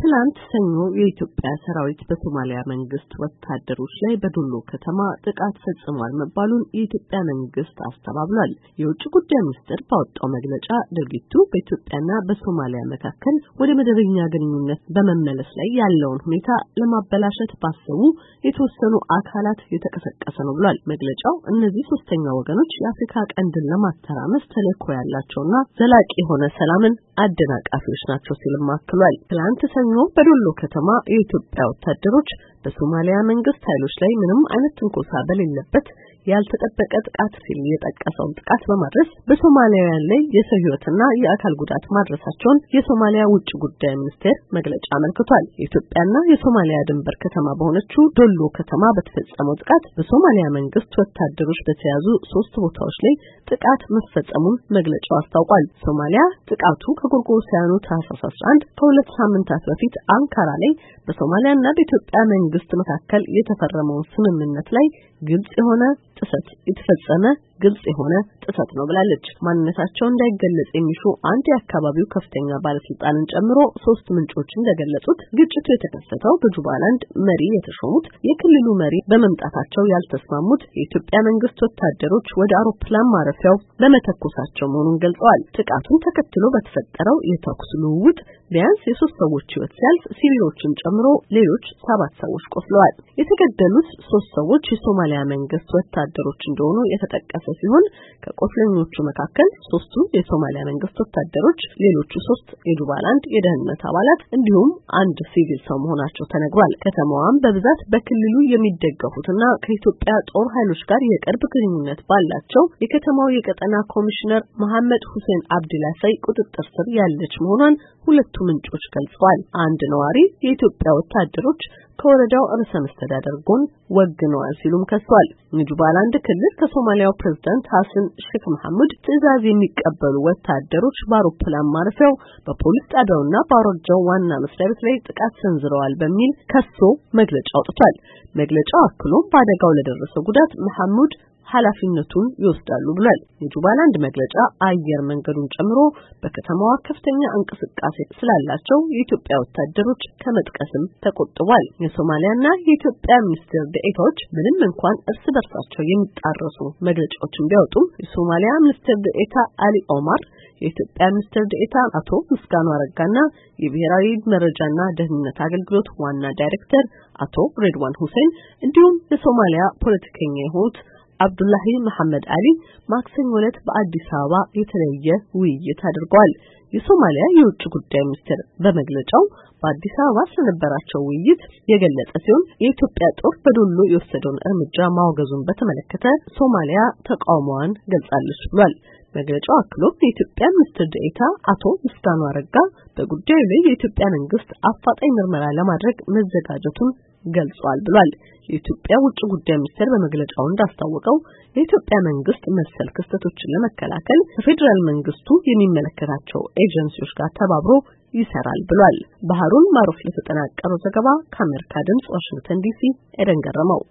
ትላንት ሰኞ የኢትዮጵያ ሰራዊት በሶማሊያ መንግስት ወታደሮች ላይ በዶሎ ከተማ ጥቃት ፈጽሟል መባሉን የኢትዮጵያ መንግስት አስተባብሏል። የውጭ ጉዳይ ሚኒስቴር ባወጣው መግለጫ ድርጊቱ በኢትዮጵያና በሶማሊያ መካከል ወደ መደበኛ ግንኙነት በመመለስ ላይ ያለውን ሁኔታ ለማበላሸት ባሰቡ የተወሰኑ አካላት የተቀሰቀሰ ነው ብሏል። መግለጫው እነዚህ ሶስተኛ ወገኖች የአፍሪካ ቀንድን ለማተራመስ ተልዕኮ ያላቸውና ዘላቂ የሆነ ሰላምን አደናቃፊዎች ናቸው ሲልም አክሏል። ትላንት ሰኞ በዶሎ ከተማ የኢትዮጵያ ወታደሮች በሶማሊያ መንግስት ኃይሎች ላይ ምንም አይነት ትንኮሳ በሌለበት ያልተጠበቀ ጥቃት ሲል የጠቀሰውን ጥቃት በማድረስ በሶማሊያውያን ላይ የሰው ሕይወትና የአካል ጉዳት ማድረሳቸውን የሶማሊያ ውጭ ጉዳይ ሚኒስቴር መግለጫ አመልክቷል። የኢትዮጵያና የሶማሊያ ድንበር ከተማ በሆነችው ዶሎ ከተማ በተፈጸመው ጥቃት በሶማሊያ መንግስት ወታደሮች በተያዙ 3 ቦታዎች ላይ ጥቃት መፈጸሙን መግለጫው አስታውቋል። ሶማሊያ ጥቃቱ ከጎርጎሮሳውያኑ ታህሳስ 11 ከሁለት ሳምንታት በፊት አንካራ ላይ በሶማሊያና በኢትዮጵያ መንግስት መካከል የተፈረመውን ስምምነት ላይ ግልጽ የሆነ ጥሰት የተፈጸመ ግልጽ የሆነ ጥሰት ነው ብላለች። ማንነታቸው እንዳይገለጽ የሚሹ አንድ የአካባቢው ከፍተኛ ባለስልጣንን ጨምሮ 3 ምንጮች እንደገለጹት ግጭቱ የተከሰተው በጁባላንድ መሪ የተሾሙት የክልሉ መሪ በመምጣታቸው ያልተስማሙት የኢትዮጵያ መንግስት ወታደሮች ወደ አውሮፕላን ማረፊያው በመተኮሳቸው መሆኑን ገልጸዋል። ጥቃቱን ተከትሎ በተፈጠረው የተኩስ ልውውጥ ቢያንስ የ3 ሰዎች ሕይወት ሲያልፍ ሲቪሎችን ጨምሮ ሌሎች 7 ሰዎች ቆስለዋል። የተገደሉት 3 ሰዎች የሶማሊያ መንግስት ወታደሮች እንደሆኑ የተጠቀሰ ሲሆን ከቆስለኞቹ መካከል 3ቱ የሶማሊያ መንግስት ወታደሮች፣ ሌሎቹ 3 የጁባላንድ የደህንነት አባላት እንዲሁም አንድ ሲቪል ሰው መሆናቸው ተነግሯል። ከተማዋም በብዛት በክልሉ የሚደገፉትና ከኢትዮጵያ ጦር ኃይሎች ጋር የቅርብ ግንኙነት ባላቸው የከተማው የቀጠና ኮሚሽነር መሐመድ ሁሴን አብዲላሳይ ቁጥጥር ስር ያለች መሆኗን ሁለቱ ምንጮች ገልጸዋል። አንድ ነዋሪ የኢትዮጵያ ወታደሮች ከወረዳው ርዕሰ መስተዳድር ጎን ወግነዋል ሲሉም ከሷል። የጁባላንድ ክልል ከሶማሊያው ፕሬዝዳንት ሐሰን ሼክ መሐመድ ትዕዛዝ የሚቀበሉ ወታደሮች በአውሮፕላን ማረፊያው በፖሊስ ጣቢያውና በአውራጃው ዋና መስሪያ ቤት ላይ ጥቃት ሰንዝረዋል በሚል ከሶ መግለጫ አውጥቷል። መግለጫው አክሎም በአደጋው ለደረሰው ጉዳት መሐመድ ኃላፊነቱን ይወስዳሉ ብሏል። የጁባላንድ መግለጫ አየር መንገዱን ጨምሮ በከተማዋ ከፍተኛ እንቅስቃሴ ስላላቸው የኢትዮጵያ ወታደሮች ከመጥቀስም ተቆጥቧል። የሶማሊያና የኢትዮጵያ ሚኒስትር ዴኤታዎች ምንም እንኳን እርስ በርሳቸው የሚጣረሱ መግለጫዎችን ቢያወጡም የሶማሊያ ሚኒስትር ዴኤታ አሊ ኦማር፣ የኢትዮጵያ ሚኒስትር ዴኤታ አቶ ምስጋኑ አረጋና የብሔራዊ መረጃና ደህንነት አገልግሎት ዋና ዳይሬክተር አቶ ሬድዋን ሁሴን እንዲሁም የሶማሊያ ፖለቲከኛ የሆኑት አብዱላሂ መሐመድ አሊ ማክሰኞ ዕለት በአዲስ አበባ የተለየ ውይይት አድርገዋል። የሶማሊያ የውጭ ጉዳይ ሚኒስቴር በመግለጫው በአዲስ አበባ ስለነበራቸው ውይይት የገለጸ ሲሆን የኢትዮጵያ ጦር በዶሎ የወሰደውን እርምጃ ማውገዙን በተመለከተ ሶማሊያ ተቃውሞዋን ገልጻለች ብሏል። መግለጫው አክሎ የኢትዮጵያ ሚኒስትር ዴኤታ አቶ ምስጋኑ አረጋ በጉዳዩ ላይ የኢትዮጵያ መንግስት አፋጣኝ ምርመራ ለማድረግ መዘጋጀቱን ገልጿል ብሏል። የኢትዮጵያ ውጭ ጉዳይ ሚኒስቴር በመግለጫው እንዳስታወቀው የኢትዮጵያ መንግስት መሰል ክስተቶችን ለመከላከል ከፌደራል መንግስቱ የሚመለከታቸው ኤጀንሲዎች ጋር ተባብሮ ይሰራል ብሏል። ባህሩን ማሩፍ ለተጠናቀረው ዘገባ ከአሜሪካ ድምጽ ዋሽንግተን ዲሲ ኤደን ገረመው